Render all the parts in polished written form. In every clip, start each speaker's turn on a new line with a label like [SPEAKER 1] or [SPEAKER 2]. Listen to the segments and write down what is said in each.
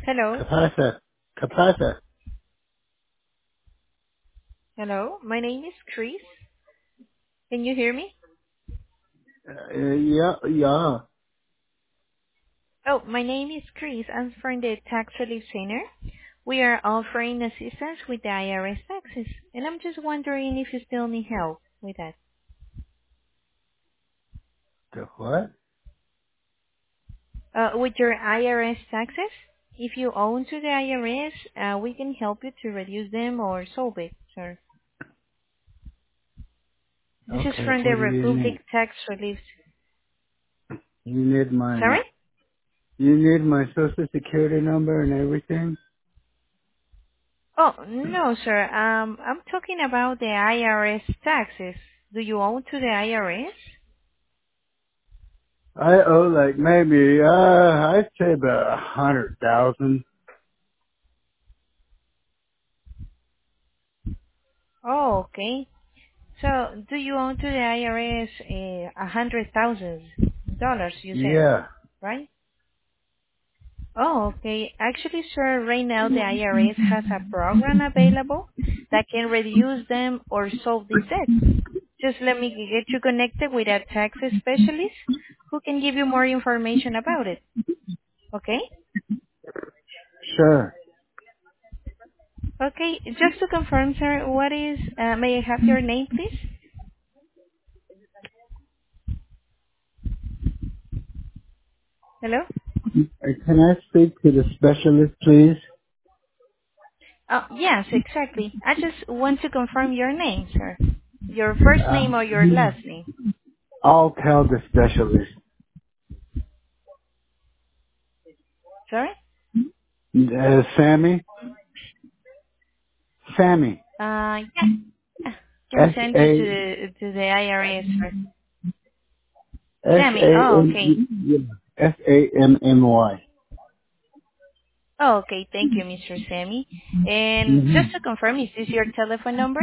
[SPEAKER 1] Hello.
[SPEAKER 2] Capasa. Capasa.
[SPEAKER 1] Hello. My name is Chris. Can you hear me?
[SPEAKER 2] Yeah, yeah.
[SPEAKER 1] Oh, my name is Chris. I'm from the Tax Relief Center. We are offering assistance with the IRS taxes, and I'm just wondering if you still need help with that.
[SPEAKER 2] The what?
[SPEAKER 1] With your IRS taxes, if you own to the IRS, we can help you to reduce them or solve it, sir. This is
[SPEAKER 2] Okay,
[SPEAKER 1] from the
[SPEAKER 2] what do you
[SPEAKER 1] Republic
[SPEAKER 2] need?
[SPEAKER 1] Tax Relief.
[SPEAKER 2] You need
[SPEAKER 1] Sorry?
[SPEAKER 2] my social security number and everything?
[SPEAKER 1] Oh, no, sir. I'm talking about the IRS taxes. Do you own to the IRS?
[SPEAKER 2] I owe like maybe, I'd say about 100,000.
[SPEAKER 1] Oh, okay. So, do you own to the IRS $100,000? You said,
[SPEAKER 2] Yeah.
[SPEAKER 1] right? Oh, okay. Actually, sir, right now the IRS has a program available that can reduce them or solve this debt. Just let me get you connected with a tax specialist who can give you more information about it. Okay?
[SPEAKER 2] Sure.
[SPEAKER 1] Okay. Just to confirm, sir, may I have your name, please? Hello?
[SPEAKER 2] Can I speak to the specialist, please?
[SPEAKER 1] Oh, yes, exactly. I just want to confirm your name, sir. Your first
[SPEAKER 2] Uh,
[SPEAKER 1] name or your last name.
[SPEAKER 2] I'll tell the specialist.
[SPEAKER 1] Sorry?
[SPEAKER 2] Sammy? Sammy.
[SPEAKER 1] Yeah. Can send you
[SPEAKER 2] S-A,
[SPEAKER 1] to the IRS, sir. Sammy. Oh, okay.
[SPEAKER 2] S-A-M, yeah. S-A-M-M-Y.
[SPEAKER 1] Oh, okay. Thank you, Mr. Sammy. And
[SPEAKER 2] Mm-hmm.
[SPEAKER 1] just to confirm, is this your telephone number?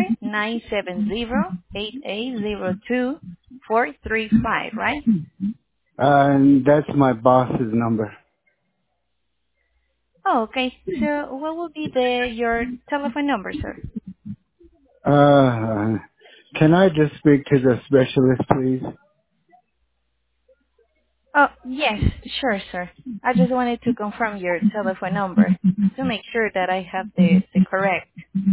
[SPEAKER 1] 970-880-2435, right?
[SPEAKER 2] And that's my boss's number.
[SPEAKER 1] Oh, okay. So what will be your telephone number, sir?
[SPEAKER 2] Uh, can I just speak to the specialist, please?
[SPEAKER 1] Oh, yes, sure, sir. I just wanted to confirm your telephone number to make sure that I have the correct.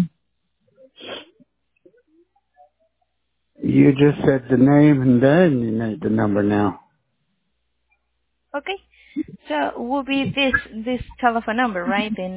[SPEAKER 2] You just said the name and then you need the number now.
[SPEAKER 1] Okay. So will be this telephone number, right? The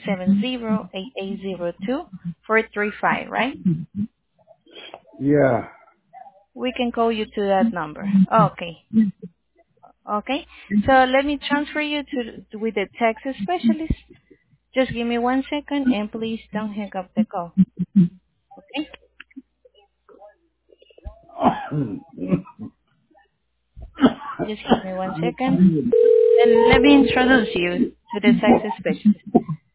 [SPEAKER 1] 970-8802-435, right?
[SPEAKER 2] Yeah.
[SPEAKER 1] We can call you to that number. Okay. Okay. So let me transfer you with the tax specialist. Just give me 1 second and please don't hang up the call. Okay? Just give me 1 second. And let me introduce you to the tax specialist.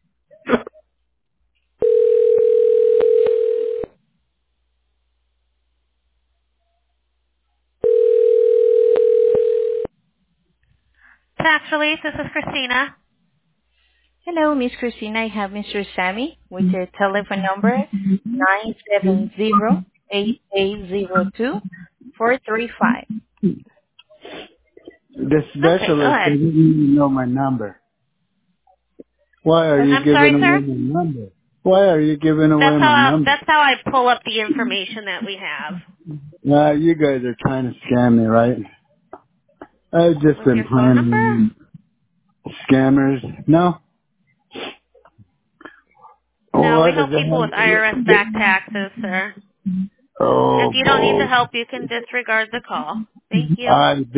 [SPEAKER 1] Tax Relief, this is Christina. Hello, Miss Christina. I have Mr. Sammy with the telephone number 970-8802-435.
[SPEAKER 2] The
[SPEAKER 1] Okay, go
[SPEAKER 2] specialist
[SPEAKER 1] ahead.
[SPEAKER 2] doesn't even know my number. Why are you
[SPEAKER 1] I'm
[SPEAKER 2] giving
[SPEAKER 1] sorry, sir.
[SPEAKER 2] away my number? Why are you giving away my number?
[SPEAKER 1] That's how I pull up the information that we have
[SPEAKER 2] You guys are trying to scam me, right? I've just
[SPEAKER 1] with
[SPEAKER 2] been
[SPEAKER 1] your phone number.
[SPEAKER 2] playing scammers. No?
[SPEAKER 1] No, we
[SPEAKER 2] What does
[SPEAKER 1] help people with
[SPEAKER 2] it
[SPEAKER 1] IRS back taxes, sir. If
[SPEAKER 2] Oh,
[SPEAKER 1] you don't need the
[SPEAKER 2] boy.
[SPEAKER 1] help, you can disregard the call. Thank you.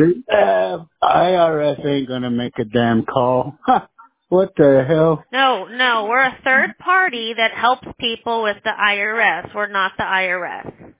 [SPEAKER 2] IRS ain't gonna make a damn call. Ha! What the hell?
[SPEAKER 1] No, no, we're a third party that helps people with the IRS. We're not the IRS.